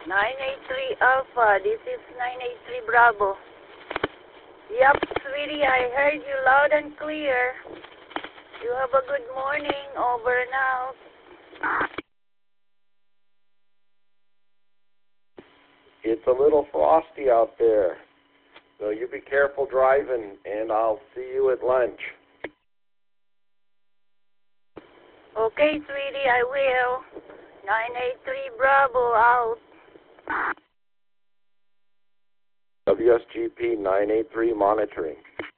983 Alpha, this is 983 Bravo. Yup, sweetie, I heard you loud and clear. You have a good morning, over and out. It's a little frosty out there, so you be careful driving, and I'll see you at lunch. Okay, sweetie, I will. 983 Bravo, out. WSGP 983 monitoring.